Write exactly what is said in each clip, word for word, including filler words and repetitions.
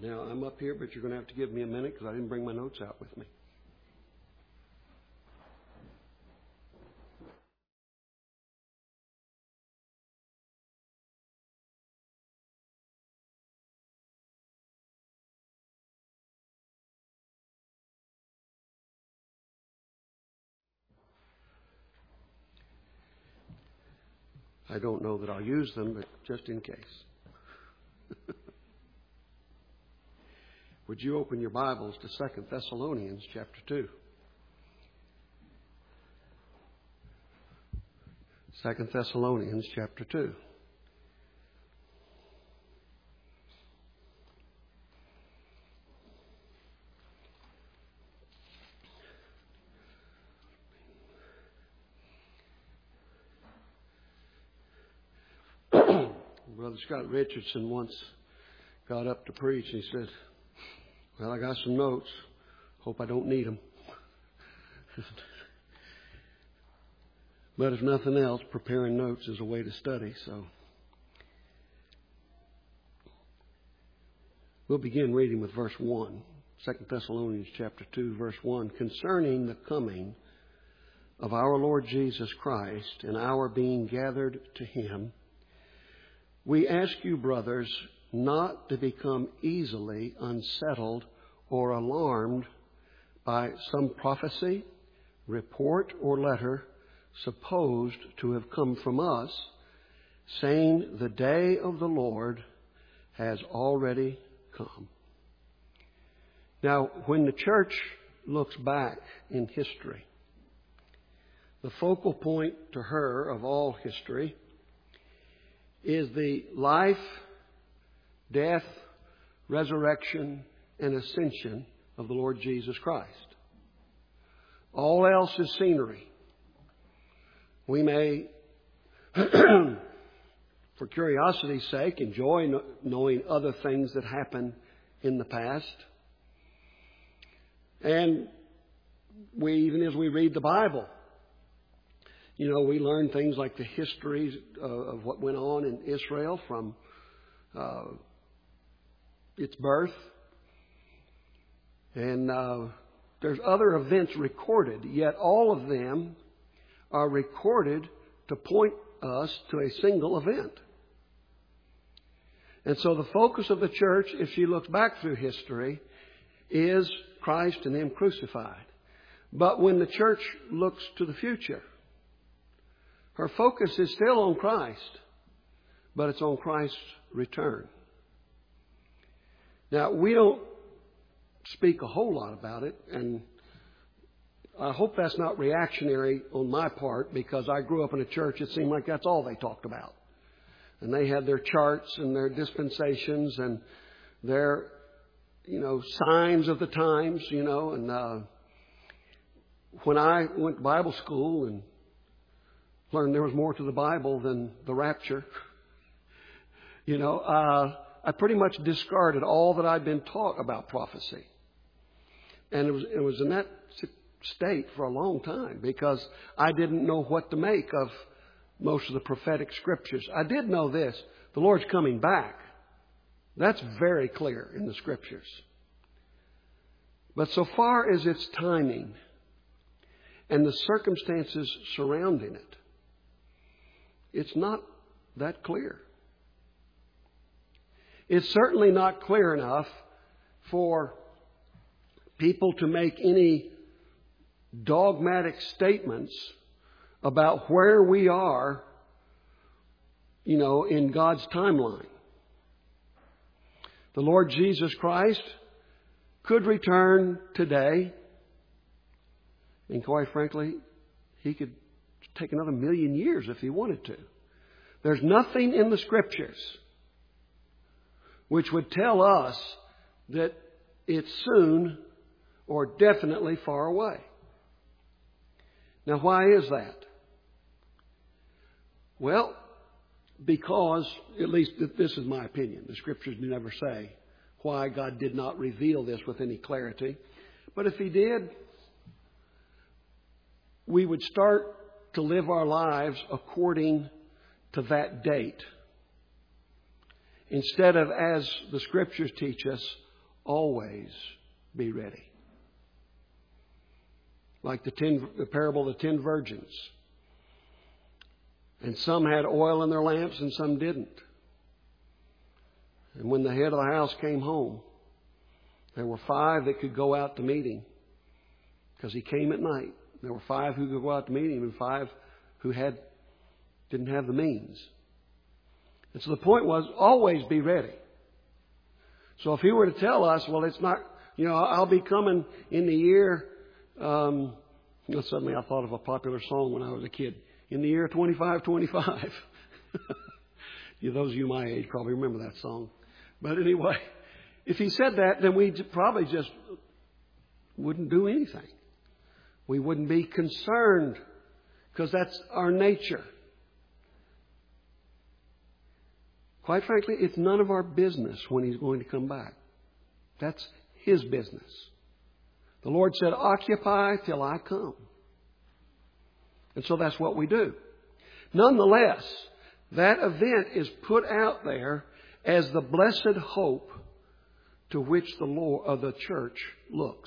Now, I'm up here, but you're going to have to give me a minute because I didn't bring my notes out with me. I don't know that I'll use them, but just in case. Would you open your Bibles to Second Thessalonians chapter two? Second Thessalonians chapter two. Brother Scott Richardson once got up to preach and he said, well, I got some notes. Hope I don't need them. But if nothing else, preparing notes is a way to study. So we'll begin reading with verse one. Second Thessalonians chapter two, verse one. Concerning the coming of our Lord Jesus Christ and our being gathered to Him, we ask you, brothers, not to become easily unsettled or alarmed by some prophecy, report, or letter supposed to have come from us, saying the day of the Lord has already come. Now, when the church looks back in history, the focal point to her of all history is the life, death, resurrection, and ascension of the Lord Jesus Christ. All else is scenery. We may, for curiosity's sake, enjoy knowing other things that happened in the past. And we, even as we read the Bible, you know, we learn things like the histories of what went on in Israel from uh, its birth. And uh, there's other events recorded, yet all of them are recorded to point us to a single event. And so the focus of the church, if she looks back through history, is Christ and Him crucified. But when the church looks to the future, her focus is still on Christ, but it's on Christ's return. Now, we don't speak a whole lot about it, and I hope that's not reactionary on my part, because I grew up in a church, it seemed like that's all they talked about. And they had their charts and their dispensations and their, you know, signs of the times, you know. And uh, when I went to Bible school and learned there was more to the Bible than the rapture, you know, uh, I pretty much discarded all that I'd been taught about prophecy. And it was, it was in that state for a long time because I didn't know what to make of most of the prophetic scriptures. I did know this: the Lord's coming back. That's very clear in the scriptures. But so far as its timing and the circumstances surrounding it, it's not that clear. It's certainly not clear enough for people to make any dogmatic statements about where we are, you know, in God's timeline. The Lord Jesus Christ could return today, and quite frankly, He could take another million years if He wanted to. There's nothing in the Scriptures which would tell us that it's soon or definitely far away. Now, why is that? Well, because, at least this is my opinion, the Scriptures do never say why God did not reveal this with any clarity. But if He did, we would start to live our lives according to that date, instead of, as the Scriptures teach us, always be ready. Like the ten, the parable of the ten virgins. And some had oil in their lamps and some didn't. And when the head of the house came home, there were five that could go out to meet him. Because he came at night. There were five who could go out to meet him and five who had didn't have the means. And so the point was, always be ready. So if he were to tell us, well, it's not, you know, I'll be coming in the year, um, you know, suddenly I thought of a popular song when I was a kid. In the year twenty-five twenty-five. You, those of you my age probably remember that song. But anyway, if he said that, then we probably just wouldn't do anything. We wouldn't be concerned because that's our nature. Quite frankly, it's none of our business when He's going to come back. That's His business. The Lord said, occupy till I come. And so that's what we do. Nonetheless, that event is put out there as the blessed hope to which the Lord of the church looks.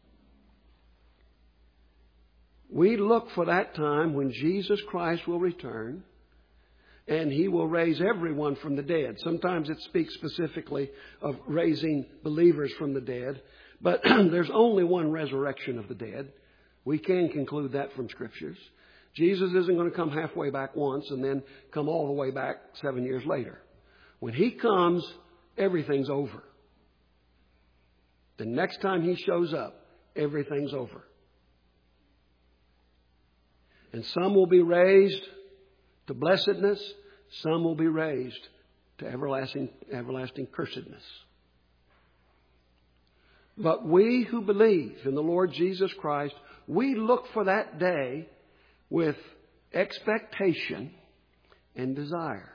We look for that time when Jesus Christ will return and He will raise everyone from the dead. Sometimes it speaks specifically of raising believers from the dead, but there's only one resurrection of the dead. We can conclude that from Scriptures. Jesus isn't going to come halfway back once and then come all the way back seven years later. When He comes, everything's over. The next time He shows up, everything's over. And some will be raised to blessedness. Some will be raised to everlasting, everlasting cursedness. But we who believe in the Lord Jesus Christ, we look for that day with expectation and desire.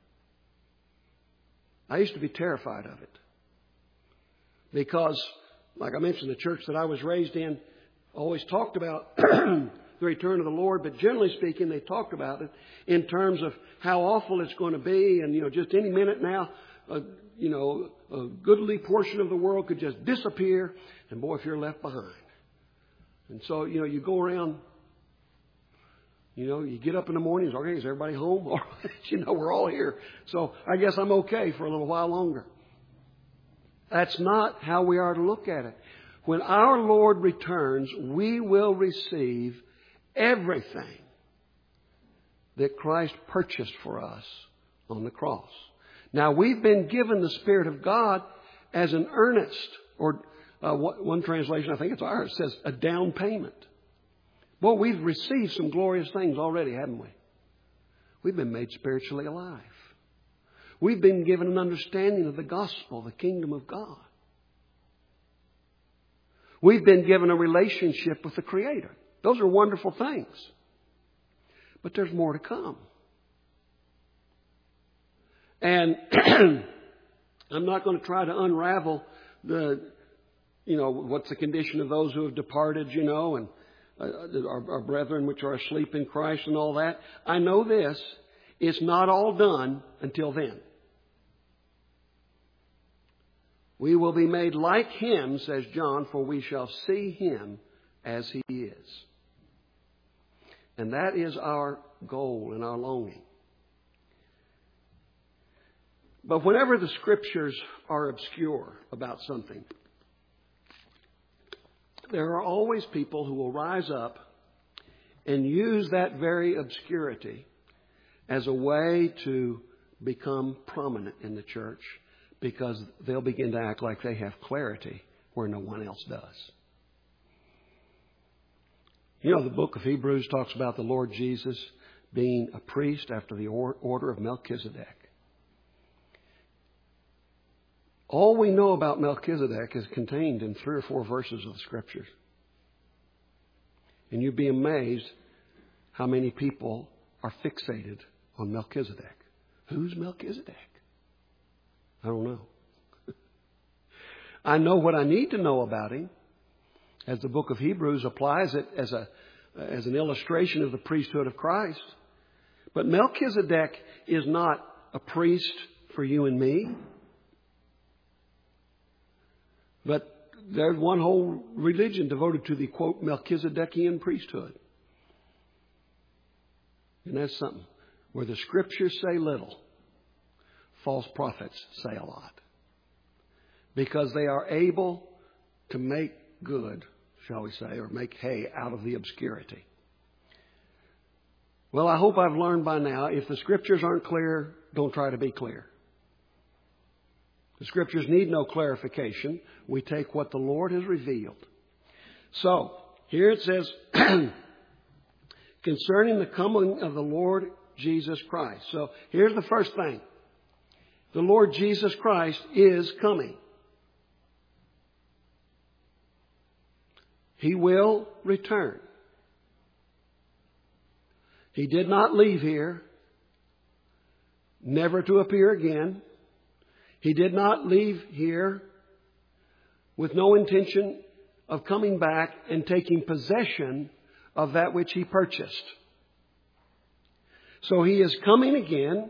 I used to be terrified of it. Because, like I mentioned, the church that I was raised in always talked about the return of the Lord, but generally speaking, they talked about it in terms of how awful it's going to be, and you know, just any minute now, uh, you know, a goodly portion of the world could just disappear, and boy, if you're left behind. And so, you know, you go around, you know, you get up in the morning, it's okay, is everybody home? Or, you know, we're all here, so I guess I'm okay for a little while longer. That's not how we are to look at it. When our Lord returns, we will receive everything that Christ purchased for us on the cross. Now, we've been given the Spirit of God as an earnest, or uh, one translation, I think it's ours, says a down payment. Well, we've received some glorious things already, haven't we? We've been made spiritually alive. We've been given an understanding of the gospel, the kingdom of God. We've been given a relationship with the Creator. Those are wonderful things. But there's more to come. And I'm not going to try to unravel the, you know, what's the condition of those who have departed, you know, and uh, our, our brethren which are asleep in Christ and all that. I know this. It's not all done until then. We will be made like Him, says John, for we shall see Him as He is. And that is our goal and our longing. But whenever the Scriptures are obscure about something, there are always people who will rise up and use that very obscurity as a way to become prominent in the church, because they'll begin to act like they have clarity where no one else does. You know, the book of Hebrews talks about the Lord Jesus being a priest after the order of Melchizedek. All we know about Melchizedek is contained in three or four verses of the Scriptures. And you'd be amazed how many people are fixated on Melchizedek. Who's Melchizedek? I don't know. I know what I need to know about him, as the book of Hebrews applies it as a as an illustration of the priesthood of Christ. But Melchizedek is not a priest for you and me. But there's one whole religion devoted to the, quote, Melchizedekian priesthood. And that's something. Where the Scriptures say little, false prophets say a lot. Because they are able to make good, shall we say, or make hay out of the obscurity. Well, I hope I've learned by now, if the Scriptures aren't clear, don't try to be clear. The Scriptures need no clarification. We take what the Lord has revealed. So, here it says, concerning the coming of the Lord Jesus Christ. So, here's the first thing. The Lord Jesus Christ is coming. He will return. He did not leave here, never to appear again. He did not leave here with no intention of coming back and taking possession of that which He purchased. So He is coming again.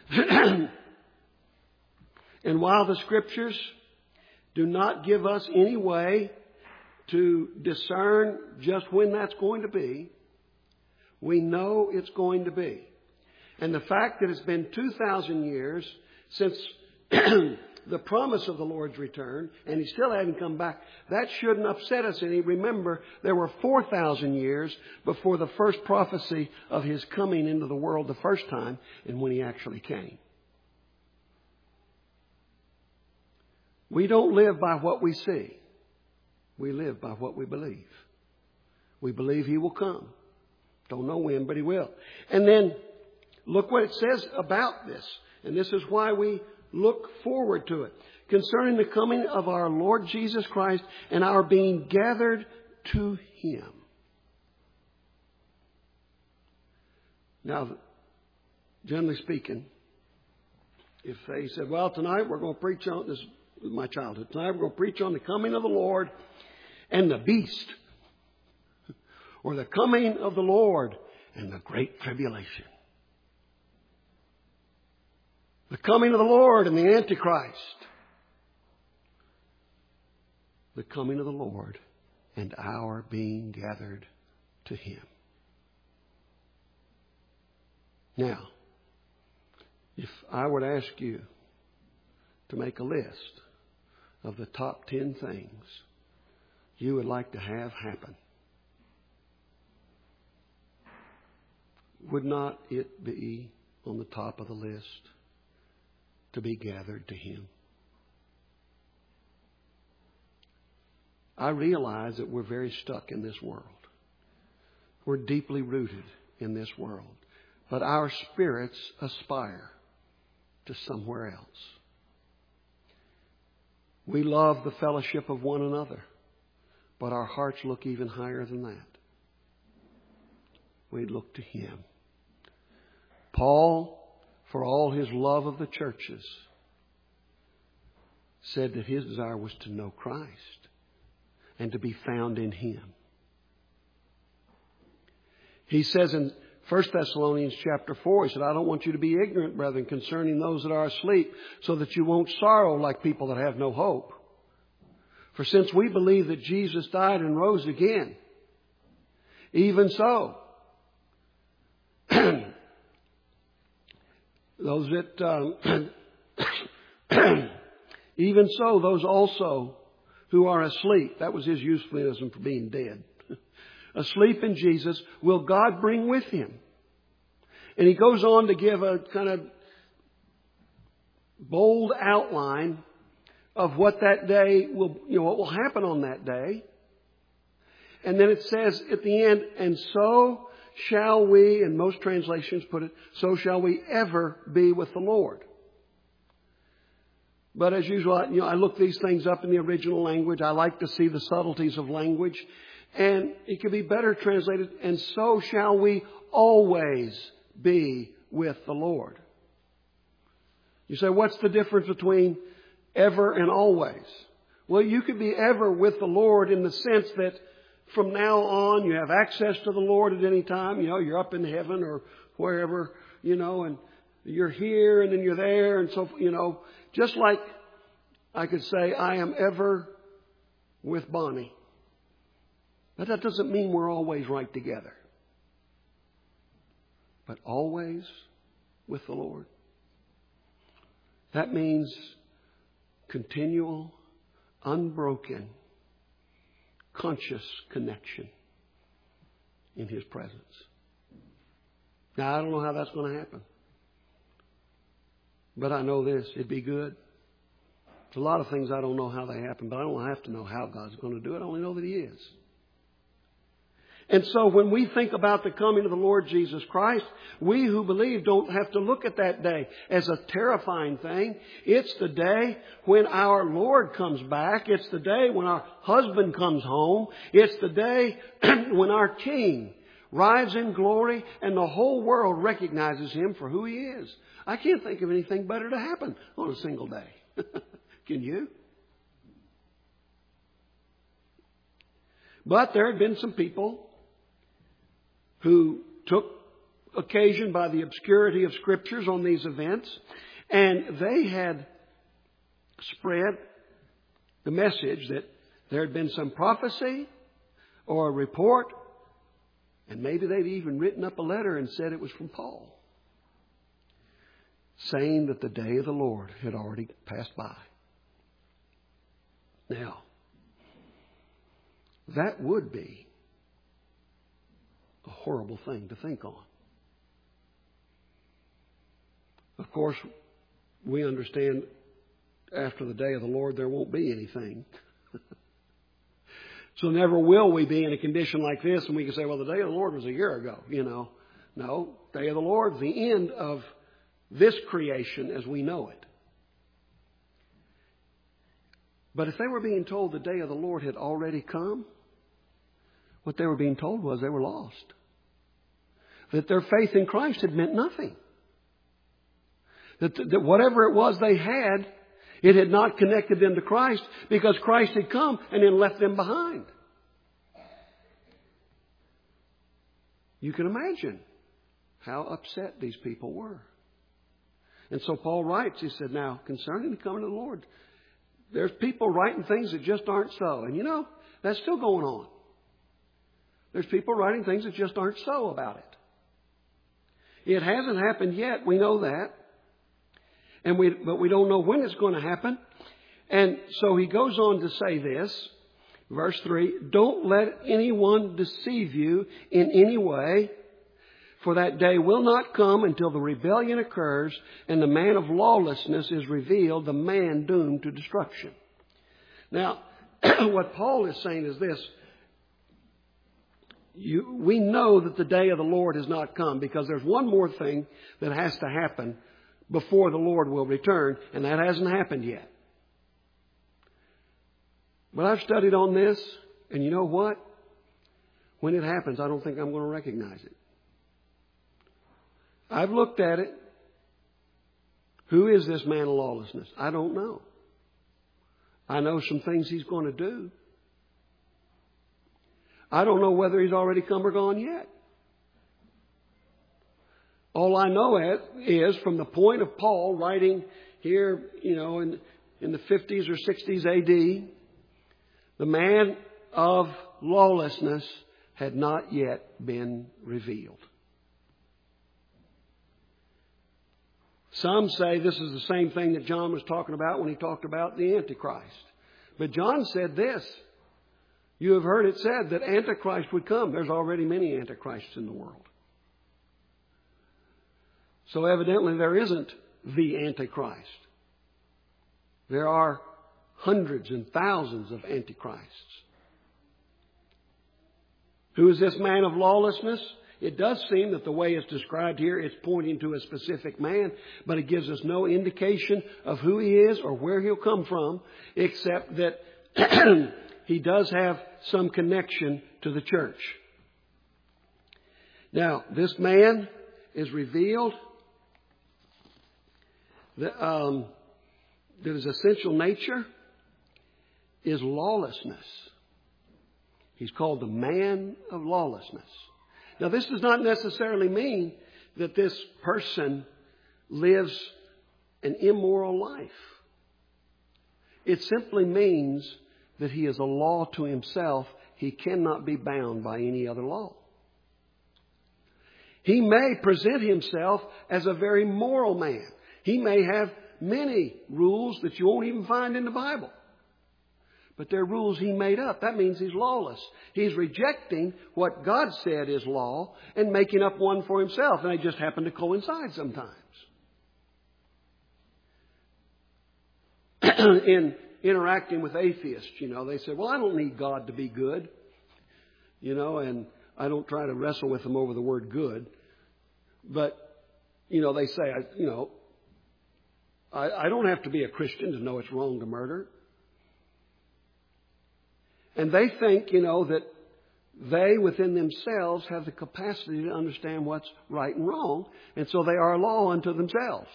And while the Scriptures do not give us any way to discern just when that's going to be, we know it's going to be. And the fact that it's been two thousand years since the promise of the Lord's return, and He still hadn't come back, that shouldn't upset us any. Remember, there were four thousand years before the first prophecy of His coming into the world the first time, and when He actually came. We don't live by what we see. We live by what we believe. We believe He will come. Don't know when, but He will. And then look what it says about this. And this is why we look forward to it. Concerning the coming of our Lord Jesus Christ and our being gathered to Him. Now, generally speaking, if they said, well, tonight we're going to preach on this, is my childhood. Tonight we're going to preach on the coming of the Lord and the beast. Or the coming of the Lord and the great tribulation. The coming of the Lord and the Antichrist. The coming of the Lord and our being gathered to Him. Now, if I were to ask you to make a list of the top ten things you would like to have happen, would not it be on the top of the list to be gathered to Him? I realize that we're very stuck in this world. We're deeply rooted in this world. But our spirits aspire to somewhere else. We love the fellowship of one another, but our hearts look even higher than that. We look to Him. Paul, for all his love of the churches, said that his desire was to know Christ and to be found in Him. He says in First Thessalonians chapter four, he said, I don't want you to be ignorant, brethren, concerning those that are asleep, so that you won't sorrow like people that have no hope. For since we believe that Jesus died and rose again, even so, those that, um, even so, those also who are asleep, that was his euphemism for being dead, asleep in Jesus, will God bring with Him. And he goes on to give a kind of bold outline of what that day will, you know, what will happen on that day. And then it says at the end, and so shall we, and most translations put it, so shall we ever be with the Lord. But as usual, I, you know, I look these things up in the original language. I like to see the subtleties of language. And it could be better translated, and so shall we always be with the Lord. You say, what's the difference between ever and always? Well, you could be ever with the Lord in the sense that from now on you have access to the Lord at any time. You know, you're up in heaven or wherever, you know, and you're here and then you're there. And so, you know, just like I could say, I am ever with Bonnie. But that doesn't mean we're always right together. But always with the Lord. That means continual, unbroken, conscious connection in His presence. Now, I don't know how that's going to happen. But I know this, it'd be good. There's a lot of things I don't know how they happen, but I don't have to know how God's going to do it. I only know that He is. And so when we think about the coming of the Lord Jesus Christ, we who believe don't have to look at that day as a terrifying thing. It's the day when our Lord comes back. It's the day when our husband comes home. It's the day when our King rides in glory and the whole world recognizes Him for who He is. I can't think of anything better to happen on a single day. Can you? But there had been some people who took occasion by the obscurity of Scriptures on these events, and they had spread the message that there had been some prophecy or a report, and maybe they'd even written up a letter and said it was from Paul, saying that the day of the Lord had already passed by. Now, that would be a horrible thing to think on. Of course, we understand after the day of the Lord there won't be anything. So never will we be in a condition like this and we can say, well, the day of the Lord was a year ago, you know. No, day of the Lord is the end of this creation as we know it. But if they were being told the day of the Lord had already come, what they were being told was they were lost. That their faith in Christ had meant nothing. That, that whatever it was they had, it had not connected them to Christ because Christ had come and then left them behind. You can imagine how upset these people were. And so Paul writes, he said, now, concerning the coming of the Lord, there's people writing things that just aren't so. And you know, that's still going on. There's people writing things that just aren't so about it. It hasn't happened yet. We know that. And we, but we don't know when it's going to happen. And so he goes on to say this, verse three, don't let anyone deceive you in any way, for that day will not come until the rebellion occurs and the man of lawlessness is revealed, the man doomed to destruction. Now, what Paul is saying is this. You, we know that the day of the Lord has not come because there's one more thing that has to happen before the Lord will return, and that hasn't happened yet. But I've studied on this, and you know what? When it happens, I don't think I'm going to recognize it. I've looked at it. Who is this man of lawlessness? I don't know. I know some things he's going to do. I don't know whether he's already come or gone yet. All I know is from the point of Paul writing here, you know, in, in the fifties or sixties A D, the man of lawlessness had not yet been revealed. Some say this is the same thing that John was talking about when he talked about the Antichrist. But John said this. You have heard it said that Antichrist would come. There's already many Antichrists in the world. So evidently there isn't the Antichrist. There are hundreds and thousands of Antichrists. Who is this man of lawlessness? It does seem that the way it's described here, it's pointing to a specific man, but it gives us no indication of who he is or where he'll come from, except that he does have some connection to the church. Now, this man is revealed that, um, that his essential nature is lawlessness. He's called the man of lawlessness. Now, this does not necessarily mean that this person lives an immoral life. It simply means that he is a law to himself, he cannot be bound by any other law. He may present himself as a very moral man. He may have many rules that you won't even find in the Bible. But they're rules he made up. That means he's lawless. He's rejecting what God said is law and making up one for himself. And they just happen to coincide sometimes. In interacting with atheists, you know, they say, well, I don't need God to be good. You know, and I don't try to wrestle with them over the word good. But, you know, they say, you know, I, I don't have to be a Christian to know it's wrong to murder. And they think, you know, that they within themselves have the capacity to understand what's right and wrong. And so they are a law unto themselves.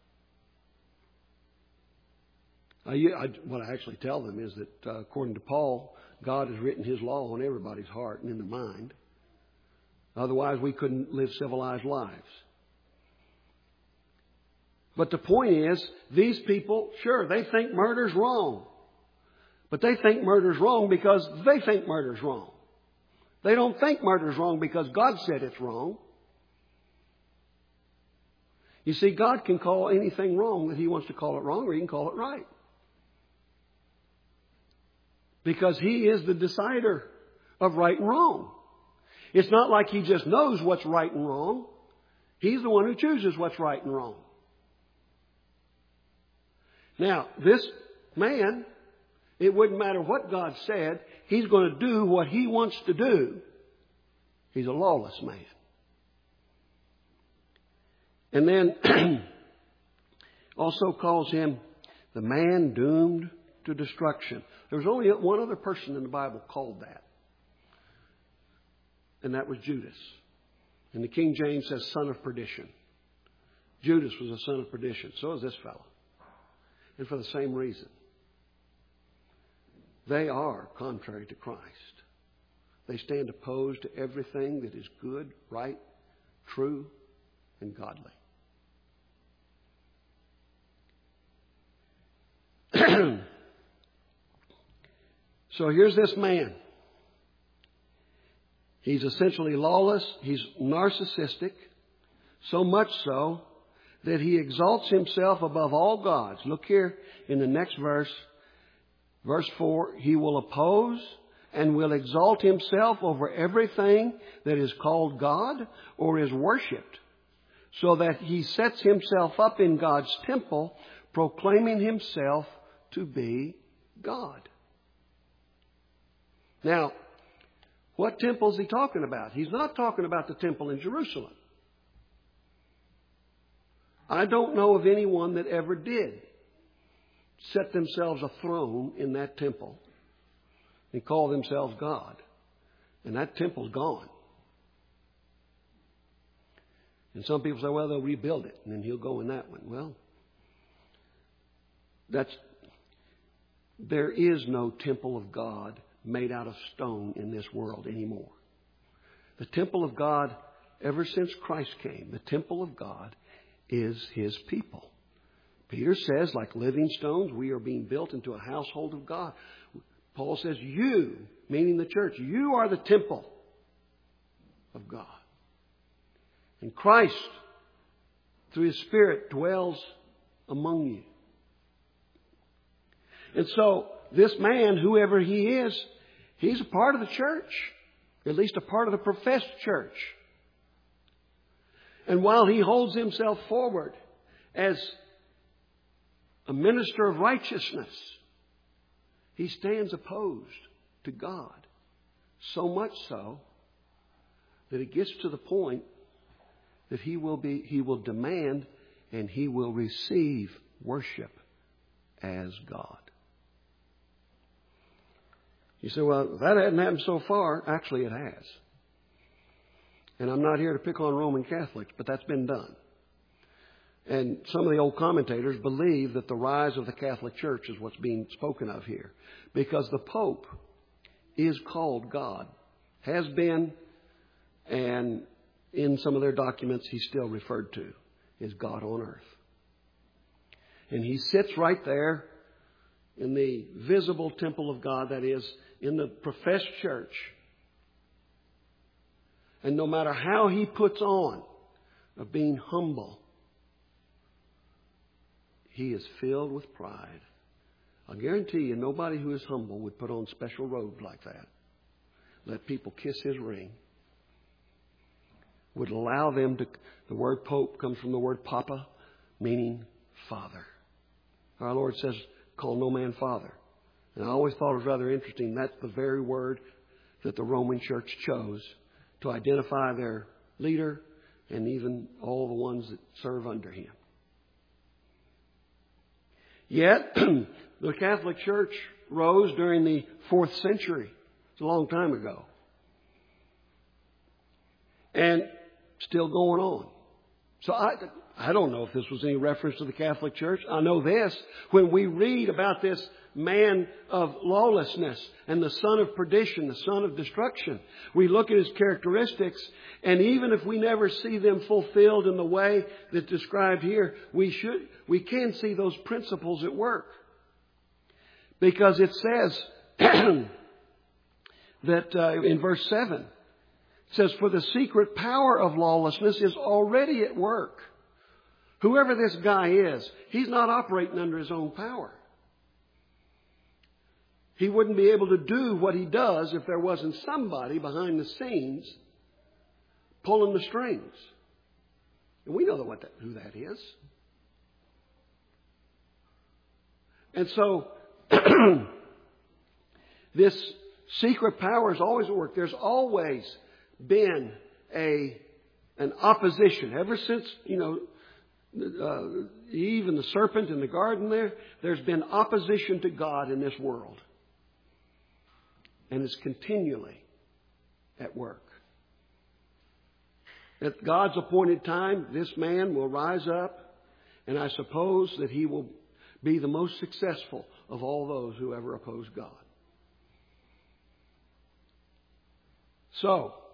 I, I, what I actually tell them is that uh, according to Paul, God has written His law on everybody's heart and in their mind. Otherwise, we couldn't live civilized lives. But the point is, these people, sure, they think murder's wrong. But they think murder's wrong because they think murder's wrong. They don't think murder's wrong because God said it's wrong. You see, God can call anything wrong that He wants to call it wrong, or He can call it right. Because He is the decider of right and wrong. It's not like He just knows what's right and wrong. He's the one who chooses what's right and wrong. Now, this man, it wouldn't matter what God said. He's going to do what he wants to do. He's a lawless man. And then also calls him the man doomed to destruction. There's only one other person in the Bible called that. And that was Judas. And the King James says son of perdition. Judas was a son of perdition. So is this fellow. And for the same reason. They are contrary to Christ. They stand opposed to everything that is good, right, true, and godly. So here's this man. He's essentially lawless. He's narcissistic. So much so that he exalts himself above all gods. Look here in the next verse. Verse four, he will oppose and will exalt himself over everything that is called God or is worshipped, so that he sets himself up in God's temple, proclaiming himself to be God. Now, what temple is he talking about? He's not talking about the temple in Jerusalem. I don't know of anyone that ever did set themselves a throne in that temple and call themselves God. And that temple's gone. And some people say, well, they'll rebuild it and then he'll go in that one. Well, that's, there is no temple of God made out of stone in this world anymore. The temple of God, ever since Christ came, the temple of God is His people. Peter says, like living stones, we are being built into a household of God. Paul says, you, meaning the church, you are the temple of God. And Christ, through His Spirit, dwells among you. And so, this man, whoever he is, he's a part of the church. At least a part of the professed church. And while he holds himself forward as a minister of righteousness, he stands opposed to God. So much so that it gets to the point that he will be, he will demand and he will receive worship as God. You say, well, that hadn't happened so far. Actually, it has. And I'm not here to pick on Roman Catholics, but that's been done. And some of the old commentators believe that the rise of the Catholic Church is what's being spoken of here. Because the Pope is called God. Has been, and in some of their documents he's still referred to as God on earth. And he sits right there in the visible temple of God, that is, in the professed church. And no matter how he puts on of being humble, he is filled with pride. I guarantee you, nobody who is humble would put on special robes like that. Let people kiss his ring. Would allow them to... The word Pope comes from the word Papa, meaning Father. Our Lord says, call no man Father. And I always thought it was rather interesting. That's the very word that the Roman Church chose to identify their leader and even all the ones that serve under him. Yet, the Catholic Church rose during the fourth century. It's a long time ago. And still going on. So I, I don't know if this was any reference to the Catholic Church. I know this. When we read about this man of lawlessness and the son of perdition, the son of destruction, we look at his characteristics, and even if we never see them fulfilled in the way that's described here, we should, we can see those principles at work. Because it says that uh, in verse seven, it says, for the secret power of lawlessness is already at work. Whoever this guy is, he's not operating under his own power. He wouldn't be able to do what he does if there wasn't somebody behind the scenes pulling the strings. And we know what that, who that is. And so, this secret power is always at work. There's always been a an opposition ever since, you know, uh, Eve and the serpent in the garden there. There's been opposition to God in this world. And it's continually at work. At God's appointed time, this man will rise up, and I suppose that he will be the most successful of all those who ever oppose God. So,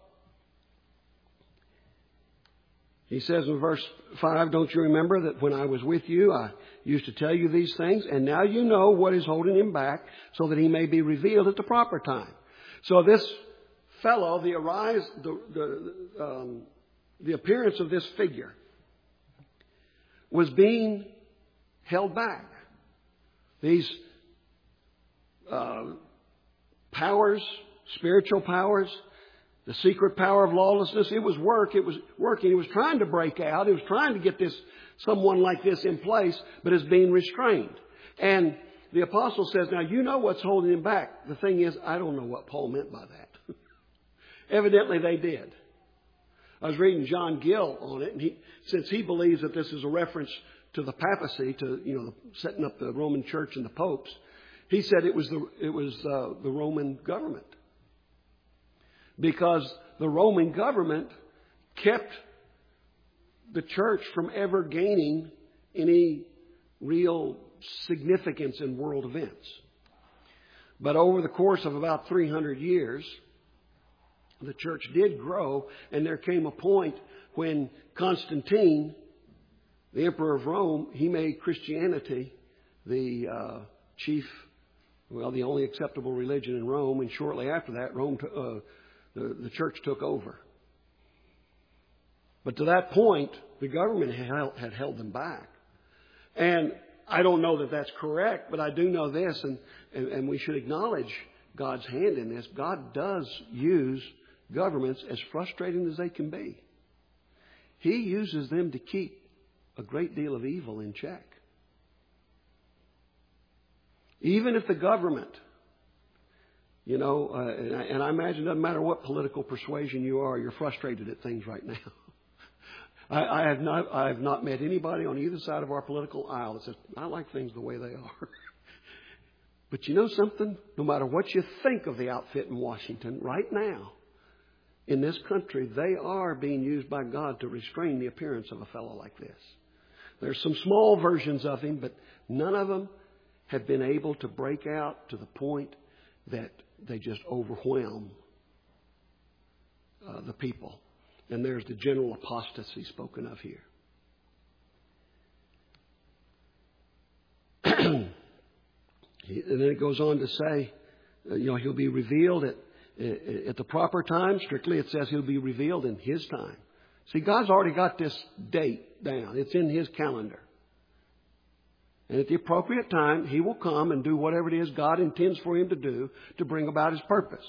he says in verse five, don't you remember that when I was with you, I used to tell you these things, and now you know what is holding him back, so that he may be revealed at the proper time. So this fellow, the arise, the the, um, the appearance of this figure was being held back. These uh, powers, spiritual powers, the secret power of lawlessness, it was work, it was working. It was trying to break out. It was trying to get this, someone like this in place, but is being restrained. And the apostle says, now you know what's holding him back. The thing is, I don't know what Paul meant by that. Evidently they did. I was reading John Gill on it, and he, since he believes that this is a reference to the papacy, to, you know, setting up the Roman Church and the popes, he said it was the, it was uh, the Roman government. Because the Roman government kept the church from ever gaining any real significance in world events. But over the course of about three hundred years, the church did grow, and there came a point when Constantine, the emperor of Rome, he made Christianity the uh, chief, well, the only acceptable religion in Rome, and shortly after that, Rome t- uh, The, the church took over. But to that point, the government had held, had held them back. And I don't know that that's correct, but I do know this, and, and, and we should acknowledge God's hand in this. God does use governments, as frustrating as they can be. He uses them to keep a great deal of evil in check. Even if the government... You know, uh, and, I, and I imagine it doesn't matter what political persuasion you are, you're frustrated at things right now. I, I have not, I have not met anybody on either side of our political aisle that says, I like things the way they are. But you know something? No matter what you think of the outfit in Washington, right now, in this country, they are being used by God to restrain the appearance of a fellow like this. There's some small versions of him, but none of them have been able to break out to the point that they just overwhelm uh, the people. And there's the general apostasy spoken of here. And then it goes on to say, you know, He'll be revealed at, at the proper time. Strictly, it says He'll be revealed in His time. See, God's already got this date down. It's in His calendar. And at the appropriate time, He will come and do whatever it is God intends for Him to do to bring about His purpose.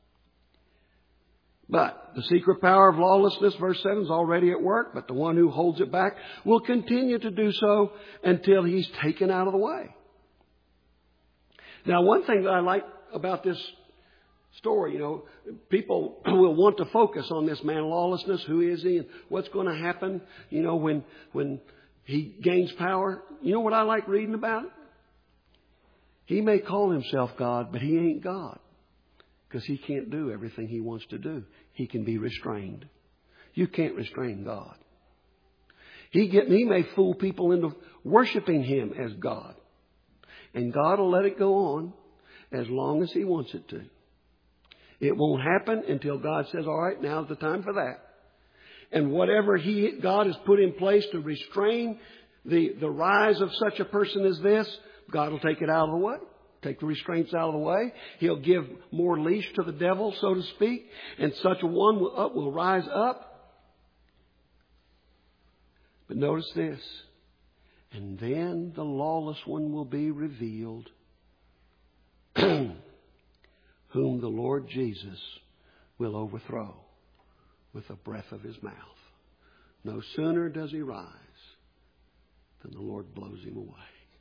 But the secret power of lawlessness, verse seven, is already at work, but the one who holds it back will continue to do so until He's taken out of the way. Now, one thing that I like about this story, you know, people will want to focus on this man of lawlessness. Who is he and what's going to happen, you know, when, when he gains power? You know what I like reading about it? He may call himself God, but he ain't God. Because he can't do everything he wants to do. He can be restrained. You can't restrain God. He get, he may fool people into worshiping Him as God. And God will let it go on as long as He wants it to. It won't happen until God says, all right, now's the time for that. And whatever he, God has put in place to restrain the, the rise of such a person as this, God will take it out of the way. Take the restraints out of the way. He'll give more leash to the devil, so to speak. And such a one will, up, will rise up. But notice this. And then the lawless one will be revealed, whom the Lord Jesus will overthrow with the breath of His mouth. No sooner does He rise than the Lord blows him away.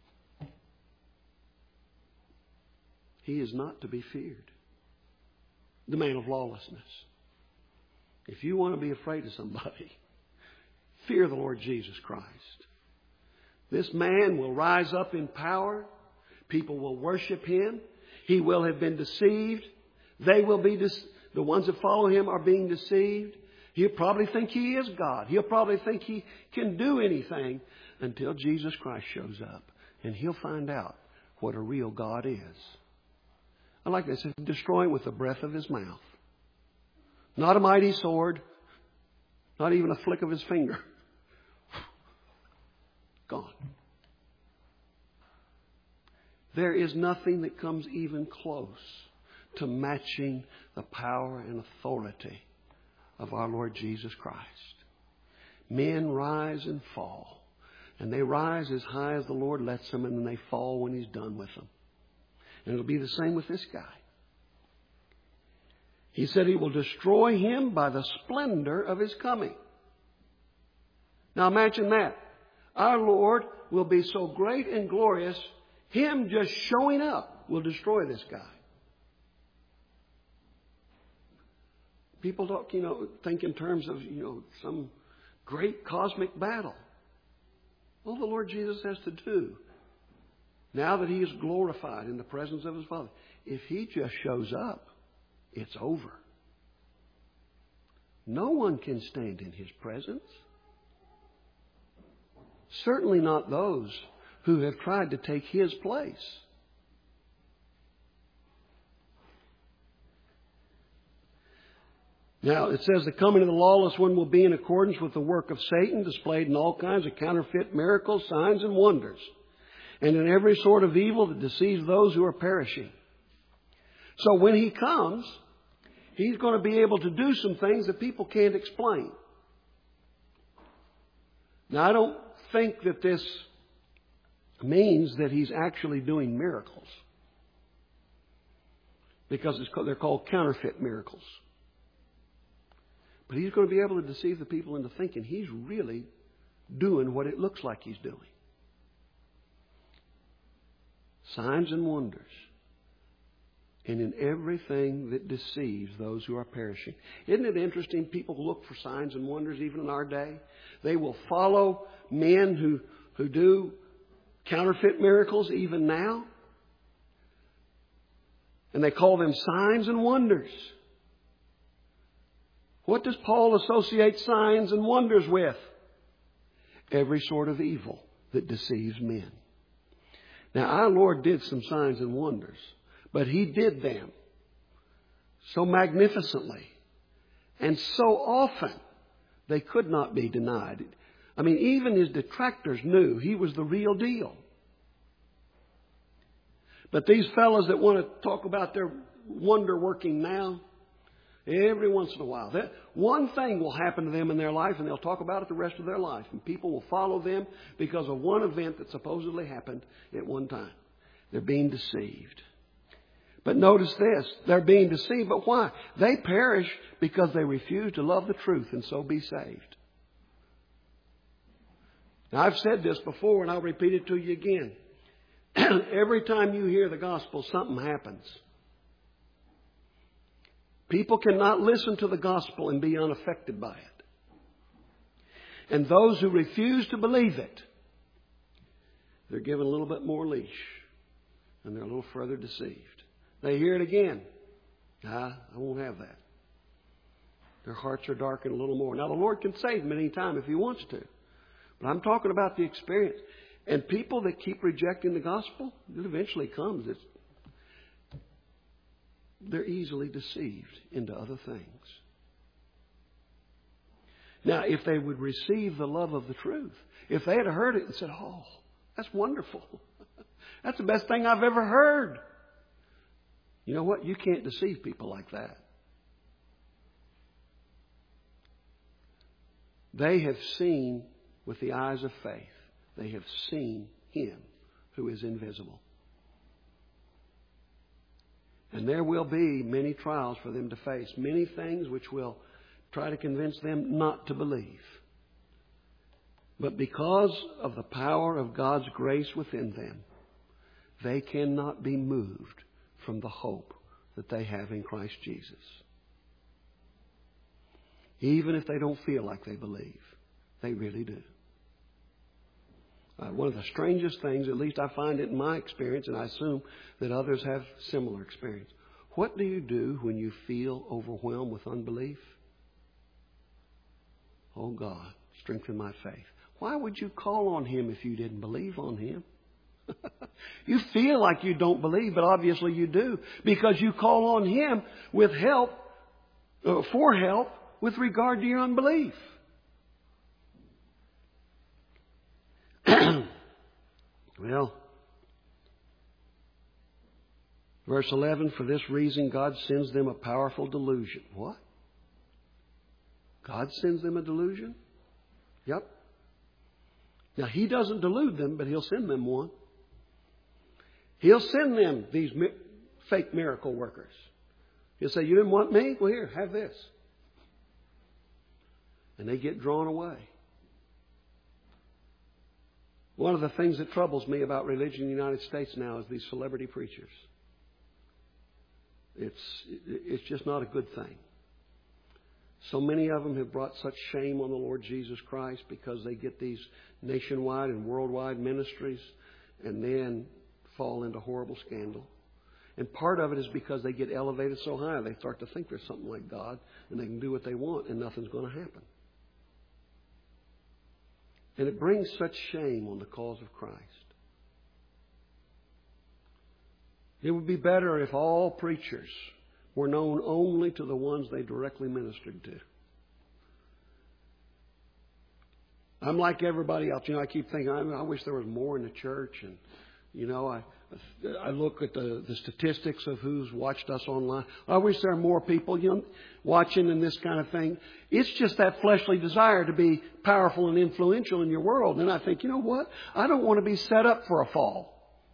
He is not to be feared. The man of lawlessness. If you want to be afraid of somebody, fear the Lord Jesus Christ. This man will rise up in power. People will worship him. He will have been deceived. They will be, de- the ones that follow him are being deceived. He'll probably think he is God. He'll probably think he can do anything until Jesus Christ shows up. And he'll find out what a real God is. I like this. Destroy him with the breath of his mouth. Not a mighty sword. Not even a flick of his finger. Gone. There is nothing that comes even close to matching the power and authority of our Lord Jesus Christ. Men rise and fall. And they rise as high as the Lord lets them, and then they fall when He's done with them. And it'll be the same with this guy. He said He will destroy him by the splendor of His coming. Now imagine that. Our Lord will be so great and glorious, Him just showing up will destroy this guy. People don't, you know, think in terms of, you know, some great cosmic battle. All the Lord Jesus has to do, now that He is glorified in the presence of His Father, if He just shows up, it's over. No one can stand in His presence. Certainly not those who have tried to take His place. Now, it says the coming of the lawless one will be in accordance with the work of Satan, displayed in all kinds of counterfeit miracles, signs, and wonders, and in every sort of evil that deceives those who are perishing. So when He comes, He's going to be able to do some things that people can't explain. Now, I don't think that this means that He's actually doing miracles, because it's called, they're called counterfeit miracles. But He's going to be able to deceive the people into thinking He's really doing what it looks like He's doing. Signs and wonders. And in everything that deceives those who are perishing. Isn't it interesting? People look for signs and wonders even in our day. They will follow men who, who do counterfeit miracles even now. And they call them signs and wonders. What does Paul associate signs and wonders with? Every sort of evil that deceives men. Now, our Lord did some signs and wonders, but He did them so magnificently and so often they could not be denied. I mean, even His detractors knew He was the real deal. But these fellows that want to talk about their wonder working now, every once in a while, that one thing will happen to them in their life, and they'll talk about it the rest of their life. And people will follow them because of one event that supposedly happened at one time. They're being deceived. But notice this, they're being deceived, but why? They perish because they refuse to love the truth and so be saved. Now, I've said this before, and I'll repeat it to you again. Every time you hear the gospel, something happens. People cannot listen to the gospel and be unaffected by it. And those who refuse to believe it, they're given a little bit more leash, and they're a little further deceived. They hear it again. Ah, I won't have that. Their hearts are darkened a little more. Now, the Lord can save them any time if He wants to. But I'm talking about the experience. And people that keep rejecting the gospel, it eventually comes. It's, they're easily deceived into other things. Now, if they would receive the love of the truth, if they had heard it and said, oh, that's wonderful. That's the best thing I've ever heard. You know what? You can't deceive people like that. They have seen with the eyes of faith. They have seen Him who is invisible. And there will be many trials for them to face. Many things which will try to convince them not to believe. But because of the power of God's grace within them, they cannot be moved from the hope that they have in Christ Jesus. Even if they don't feel like they believe, they really do. Uh, one of the strangest things, at least I find it in my experience, and I assume that others have similar experience. What do you do when you feel overwhelmed with unbelief? Oh God, strengthen my faith. Why would you call on Him if you didn't believe on Him? You feel like you don't believe, but obviously you do, because you call on Him with help, uh, for help with regard to your unbelief. Well, verse eleven, for this reason God sends them a powerful delusion. What? God sends them a delusion? Yep. Now, He doesn't delude them, but He'll send them one. He'll send them these mi- fake miracle workers. He'll say, you didn't want me? Well, here, have this. And they get drawn away. One of the things that troubles me about religion in the United States now is these celebrity preachers. It's, it's just not a good thing. So many of them have brought such shame on the Lord Jesus Christ because they get these nationwide and worldwide ministries and then fall into horrible scandal. And part of it is because they get elevated so high, they start to think there's something like God and they can do what they want and nothing's going to happen. And it brings such shame on the cause of Christ. It would be better if all preachers were known only to the ones they directly ministered to. I'm like everybody else. You know, I keep thinking, I, I wish there was more in the church. And, you know, I I look at the, the statistics of who's watched us online. I wish there were more people, you know, watching and this kind of thing. It's just that fleshly desire to be powerful and influential in your world. And I think, you know what? I don't want to be set up for a fall.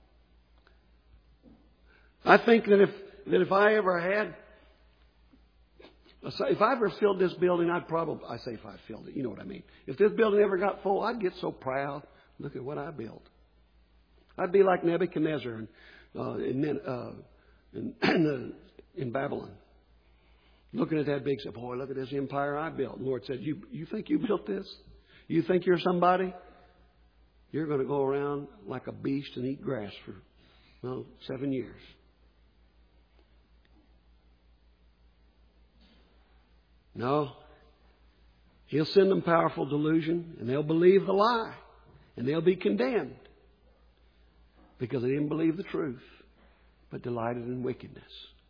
I think that if that if I ever had, if I ever filled this building, I'd probably, I say if I filled it, you know what I mean. If this building ever got full, I'd get so proud. Look at what I built. I'd be like Nebuchadnezzar in, uh, in, uh, in, in, in Babylon. Looking at that big, said, boy, look at this empire I built. And the Lord said, you, you think you built this? You think you're somebody? You're going to go around like a beast and eat grass for, well, seven years. No. He'll send them powerful delusion, and they'll believe the lie, and they'll be condemned because they didn't believe the truth, but delighted in wickedness.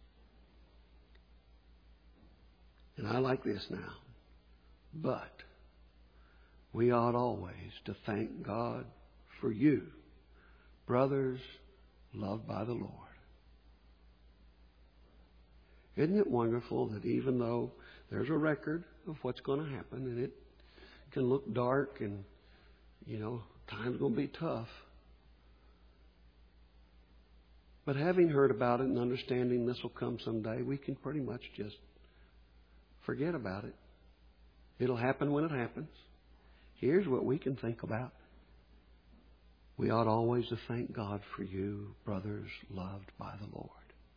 And I like this now. But we ought always to thank God for you, brothers loved by the Lord. Isn't it wonderful that even though there's a record of what's going to happen and it can look dark and, you know, time's going to be tough, but having heard about it and understanding this will come someday, we can pretty much just forget about it. It'll happen when it happens. Here's what we can think about. We ought always to thank God for you, brothers loved by the Lord.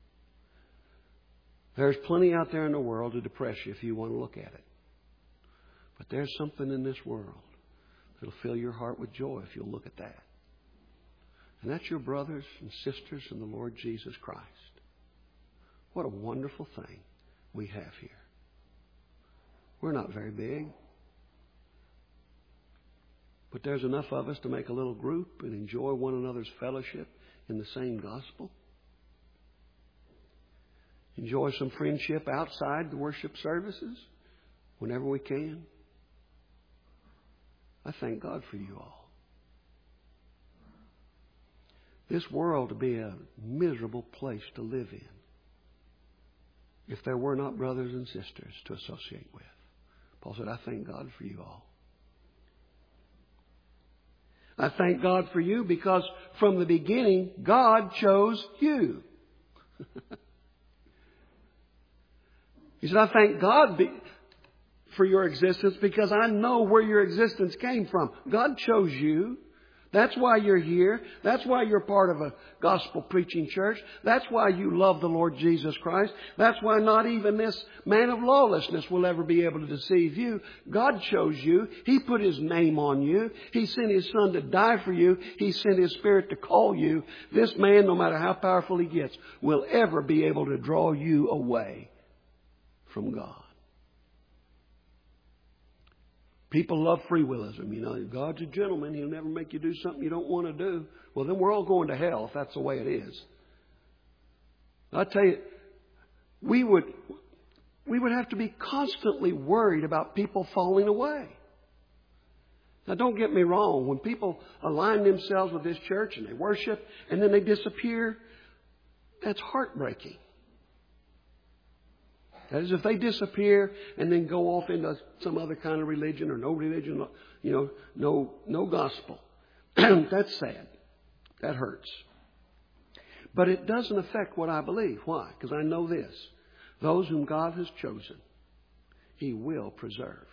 There's plenty out there in the world to depress you if you want to look at it. But there's something in this world that'll fill your heart with joy if you'll look at that. And that's your brothers and sisters in the Lord Jesus Christ. What a wonderful thing we have here. We're not very big. But there's enough of us to make a little group and enjoy one another's fellowship in the same gospel. Enjoy some friendship outside the worship services whenever we can. I thank God for you all. This world would be a miserable place to live in if there were not brothers and sisters to associate with. Paul said, I thank God for you all. I thank God for you because from the beginning, God chose you. He said, I thank God be, for your existence because I know where your existence came from. God chose you. That's why you're here. That's why you're part of a gospel preaching church. That's why you love the Lord Jesus Christ. That's why not even this man of lawlessness will ever be able to deceive you. God chose you. He put His name on you. He sent His Son to die for you. He sent His Spirit to call you. This man, no matter how powerful he gets, will ever be able to draw you away from God. People love free willism. You know, God's a gentleman. He'll never make you do something you don't want to do. Well, then we're all going to hell if that's the way it is. I tell you, we would we would have to be constantly worried about people falling away. Now, don't get me wrong. When people align themselves with this church and they worship and then they disappear, that's heartbreaking. That is, if they disappear and then go off into some other kind of religion or no religion, you know, no no gospel. That's sad. That hurts. But it doesn't affect what I believe. Why? Because I know this. Those whom God has chosen, He will preserve.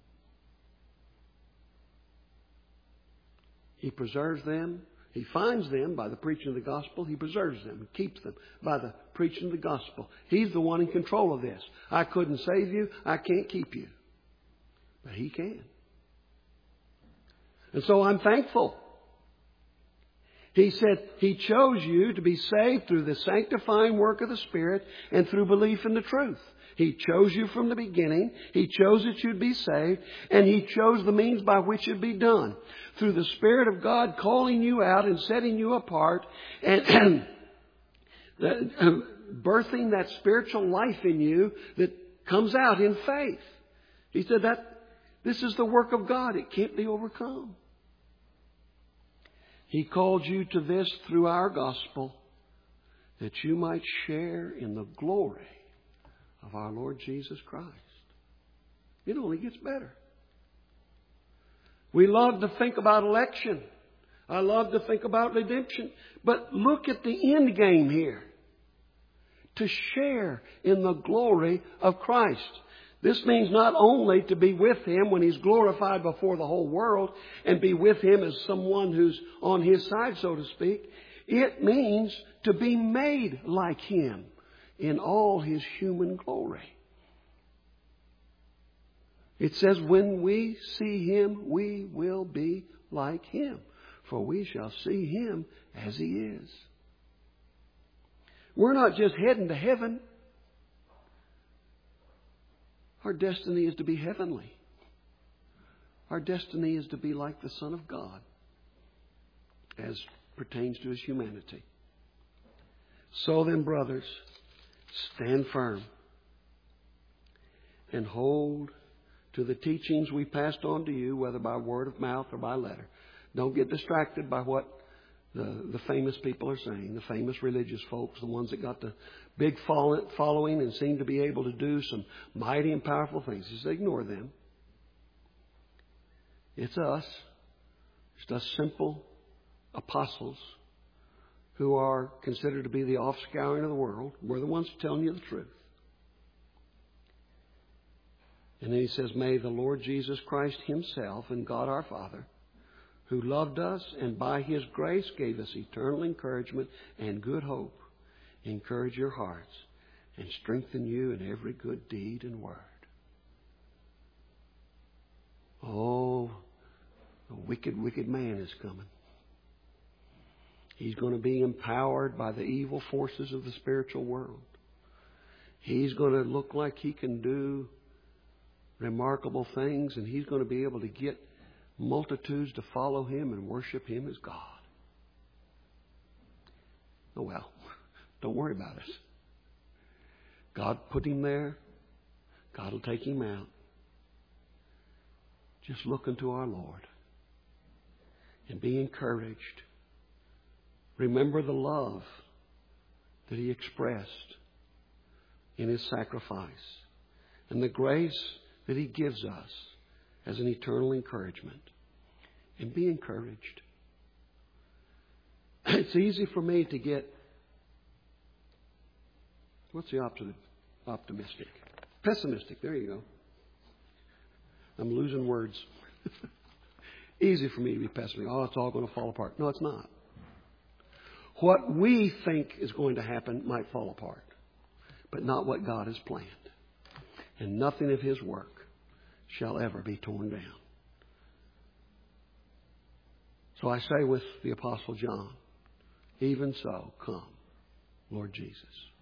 He preserves them. He finds them by the preaching of the gospel. He preserves them and keeps them by the preaching of the gospel. He's the one in control of this. I couldn't save you. I can't keep you. But He can. And so I'm thankful. He said He chose you to be saved through the sanctifying work of the Spirit and through belief in the truth. He chose you from the beginning. He chose that you'd be saved. And He chose the means by which it'd be done. Through the Spirit of God calling you out and setting you apart and, and uh, birthing that spiritual life in you that comes out in faith. He said that this is the work of God. It can't be overcome. He called you to this through our gospel that you might share in the glory of our Lord Jesus Christ. It only gets better. We love to think about election. I love to think about redemption. But look at the end game here. To share in the glory of Christ. This means not only to be with Him when He's glorified before the whole world and be with Him as someone who's on His side, so to speak. It means to be made like Him in all His human glory. It says, when we see Him, we will be like Him, for we shall see Him as He is. We're not just heading to heaven. Our destiny is to be heavenly. Our destiny is to be like the Son of God as pertains to His humanity. So then, brothers, stand firm and hold to the teachings we passed on to you, whether by word of mouth or by letter. Don't get distracted by what the, the famous people are saying, the famous religious folks, the ones that got the big following and seem to be able to do some mighty and powerful things. He says, ignore them. It's us. It's us simple apostles who are considered to be the offscouring of the world. We're the ones telling you the truth. And then he says, may the Lord Jesus Christ himself and God our Father, who loved us and by his grace gave us eternal encouragement and good hope, encourage your hearts and strengthen you in every good deed and word. Oh, the wicked, wicked man is coming. He's going to be empowered by the evil forces of the spiritual world. He's going to look like he can do remarkable things, and he's going to be able to get multitudes to follow him and worship him as God. Oh, well, don't worry about it. God put him there. God will take him out. Just look unto our Lord and be encouraged. Remember the love that he expressed in his sacrifice and the grace that he gives us as an eternal encouragement. And be encouraged. It's easy for me to get, what's the opposite of optimistic? Pessimistic. There you go. I'm losing words. Easy for me to be pessimistic. Oh, it's all going to fall apart. No, it's not. What we think is going to happen might fall apart, but not what God has planned. And nothing of his work shall ever be torn down. So I say with the Apostle John, even so, come, Lord Jesus.